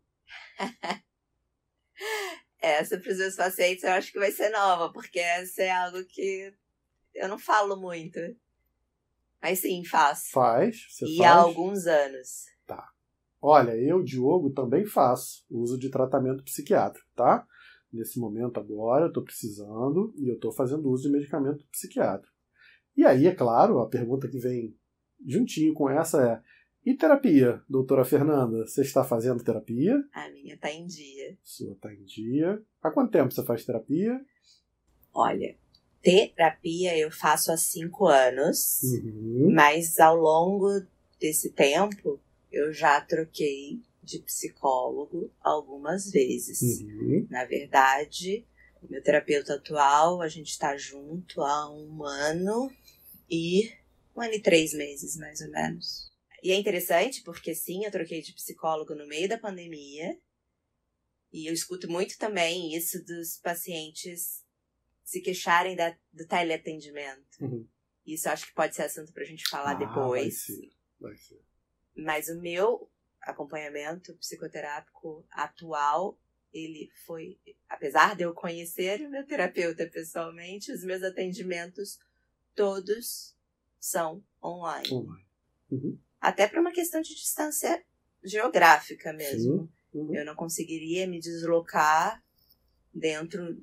Essa para os meus pacientes eu acho que vai ser nova, porque essa é algo que eu não falo muito. Mas sim, faço. Você e faz? há alguns anos. Tá. Olha, eu, Diogo, também faço uso de tratamento psiquiátrico, tá? Nesse momento agora eu estou precisando e eu estou fazendo uso de medicamento psiquiátrico. E aí, é claro, a pergunta que vem juntinho com essa é: e terapia, doutora Fernanda? Você está fazendo terapia? A minha tá em dia. Sua está em dia. Há quanto tempo você faz terapia? Olha, terapia eu faço há 5 anos, Uhum. mas ao longo desse tempo eu já troquei de psicólogo algumas vezes. Uhum. Na verdade, o meu terapeuta atual, a gente está junto há 1 ano e 1 ano e 3 meses, mais ou menos. E é interessante porque, sim, eu troquei de psicólogo no meio da pandemia e eu escuto muito também isso dos pacientes se queixarem do teleatendimento. Uhum. Isso eu acho que pode ser assunto pra gente falar depois. Vai ser. Mas o meu acompanhamento psicoterápico atual, ele foi, apesar de eu conhecer o meu terapeuta pessoalmente, os meus atendimentos todos são online. Uhum. Até por uma questão de distância geográfica mesmo. Sim. Uhum. Eu não conseguiria me deslocar dentro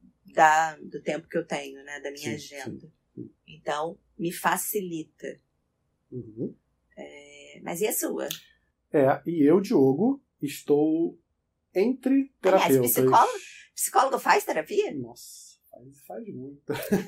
do tempo que eu tenho, né, da minha agenda. Sim. Então, me facilita. Uhum. Mas e a sua? E eu, Diogo, estou entre terapeutas. Aliás, psicólogo faz terapia? Nossa, faz muito.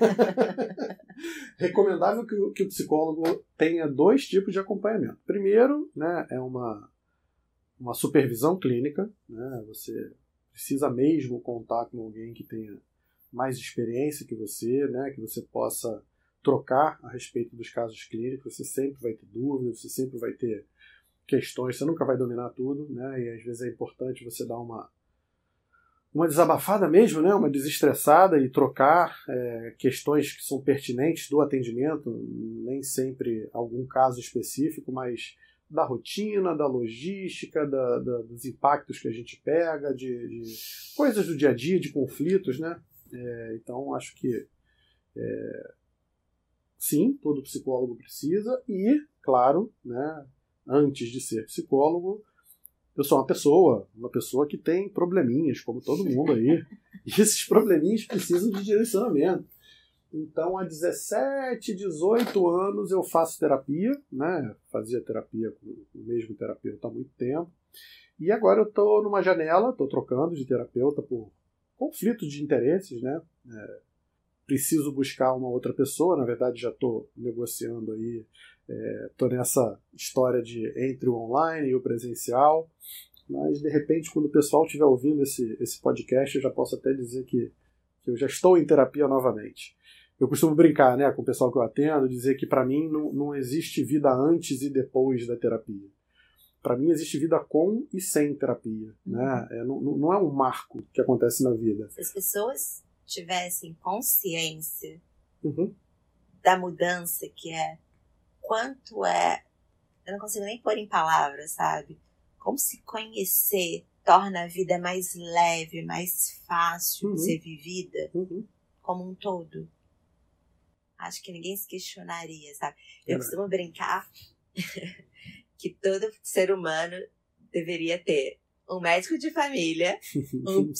Recomendável que o psicólogo tenha 2 tipos de acompanhamento. Primeiro, né, é uma supervisão clínica, né, você precisa mesmo contar com alguém que tenha mais experiência que você, né, que você possa trocar a respeito dos casos clínicos. Você sempre vai ter dúvidas, você sempre vai ter questões, você nunca vai dominar tudo, né, e às vezes é importante você dar uma desabafada mesmo, né, uma desestressada e trocar questões que são pertinentes do atendimento, nem sempre algum caso específico, mas da rotina, da logística, dos impactos que a gente pega, de coisas do dia a dia, de conflitos, né? Então, acho que sim, todo psicólogo precisa e, claro, né, antes de ser psicólogo, eu sou uma pessoa que tem probleminhas, como todo mundo aí, e esses probleminhas precisam de direcionamento. Então, há 17, 18 anos eu faço terapia, né? Fazia terapia com o mesmo terapeuta há muito tempo. E agora eu estou numa janela, estou trocando de terapeuta por conflito de interesses, né? Preciso buscar uma outra pessoa, na verdade já estou negociando aí, estou nessa história de entre o online e o presencial, mas de repente quando o pessoal estiver ouvindo esse podcast eu já posso até dizer que eu já estou em terapia novamente. Eu costumo brincar, né, com o pessoal que eu atendo, dizer que para mim não existe vida antes e depois da terapia. Para mim existe vida com e sem terapia. Né? Não é um marco que acontece na vida. Se as pessoas tivessem consciência Uhum. da mudança que é, quanto é, eu não consigo nem pôr em palavras, sabe? Como se conhecer torna a vida mais leve, mais fácil de ser vivida, como um todo. Acho que ninguém se questionaria, sabe? Eu costumo brincar que todo ser humano deveria ter um médico de família, um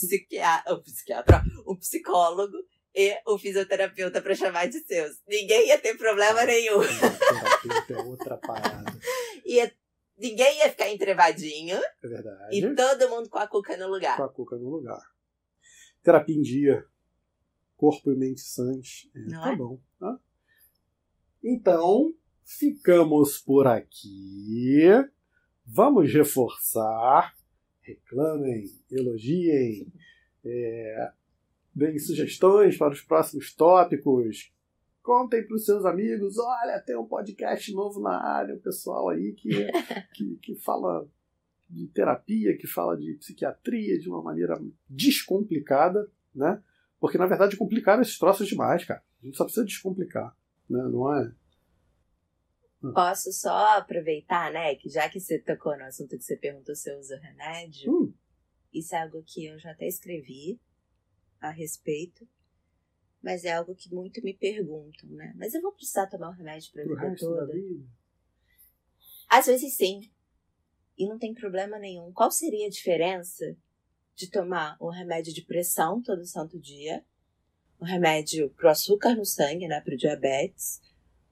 psicólogo e um fisioterapeuta para chamar de seus. Ninguém ia ter problema nenhum. Terapeuta é outra parada. Ninguém ia ficar entrevadinho. É verdade. E todo mundo com a cuca no lugar. Com a cuca no lugar. Terapia em dia. Corpo e mente sãs. Tá bom. Tá? Então, ficamos por aqui. Vamos reforçar. Reclamem, elogiem, deem sugestões para os próximos tópicos. Contem para os seus amigos, olha, tem um podcast novo na área, o pessoal aí que fala de terapia, que fala de psiquiatria de uma maneira descomplicada, né? Porque, na verdade, complicaram esses troços demais, cara. A gente só precisa descomplicar, né? Não é? Posso só aproveitar, né, que já que você tocou no assunto que você perguntou se eu uso remédio, isso é algo que eu já até escrevi a respeito, mas é algo que muito me perguntam, né? Mas eu vou precisar tomar um remédio pra vida toda? Às vezes sim, e não tem problema nenhum. Qual seria a diferença de tomar um remédio de pressão todo santo dia, um remédio pro açúcar no sangue, né, pro diabetes,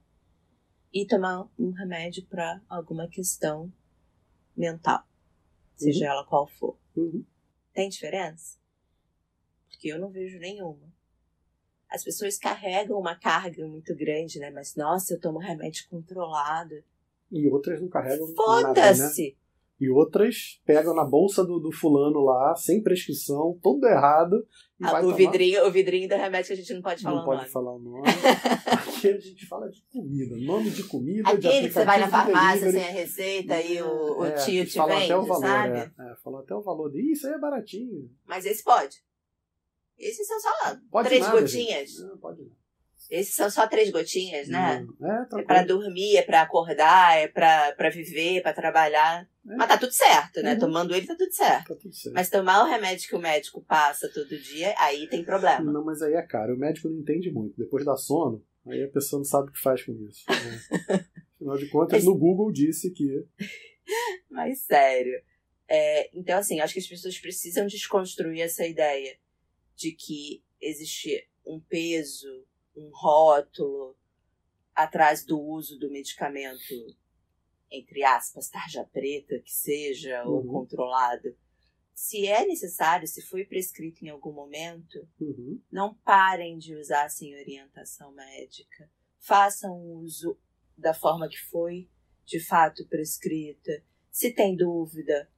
e tomar um remédio para alguma questão mental, seja ela qual for? Tem diferença? Porque eu não vejo nenhuma. As pessoas carregam uma carga muito grande, né? Mas, nossa, eu tomo remédio controlado. E outras não carregam nada, Foda-se! né? E outras pegam na bolsa do fulano lá, sem prescrição, tudo errado. E vai o vidrinho do remédio que a gente não pode falar o nome. Não pode falar o nome. Aqui a gente fala de comida, nome de comida, aquele de que você vai na farmácia delivery. sem a receita e o tio te fala vende, até o valor, sabe? Falou até o valor. Isso aí é baratinho. Mas esse pode. Esses são só Pode 3 nada, gotinhas. Gente. Não, pode não. Esses são só 3 gotinhas, né? É pra dormir, é pra acordar, é pra viver, pra trabalhar. Mas tá tudo certo, né? Tomando ele tá tudo certo. Tá tudo certo. Mas tomar o remédio que o médico passa todo dia, aí tem problema. Não, mas aí é caro. O médico não entende muito. Depois dá sono, aí a pessoa não sabe o que faz com isso. Né? Afinal de contas, no Google disse que... Mas sério. Então, assim, acho que as pessoas precisam desconstruir essa ideia de que existe um peso, um rótulo atrás do uso do medicamento, entre aspas, tarja preta, que seja, ou controlado. Se é necessário, se foi prescrito em algum momento, não parem de usar sem orientação médica. Façam uso da forma que foi, de fato, prescrita. Se tem dúvida,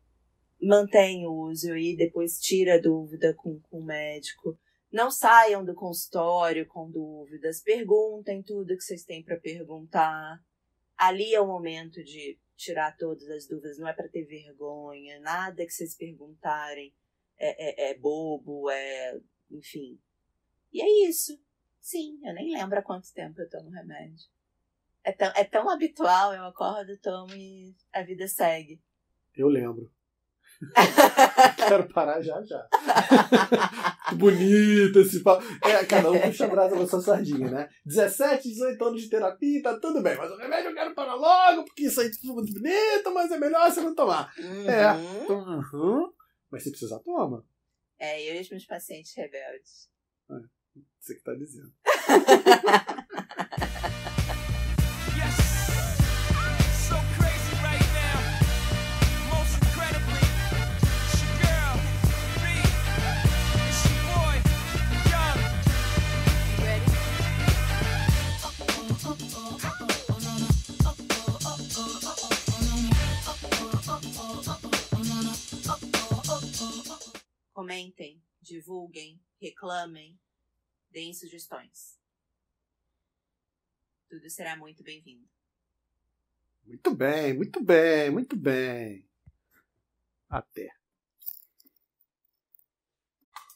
mantenha o uso e depois tira a dúvida com o médico. Não saiam do consultório com dúvidas. Perguntem tudo que vocês têm para perguntar. Ali é o momento de tirar todas as dúvidas. Não é para ter vergonha. Nada que vocês perguntarem é bobo, enfim. E é isso. Sim, eu nem lembro há quanto tempo eu tomo remédio. É tão habitual, eu acordo, tomo e a vida segue. Eu lembro. Quero parar já. Bonito esse papo. Cada um puxa a brasa na sua sardinha, né? 17, 18 anos de terapia, tá tudo bem. Mas o remédio eu quero parar logo, porque isso aí é tudo muito bonito, mas é melhor você não tomar. Mas se precisar, toma. Eu e os meus pacientes rebeldes. Você que tá dizendo. Comentem, divulguem, reclamem, deem sugestões. Tudo será muito bem-vindo. Muito bem, muito bem, muito bem. Até.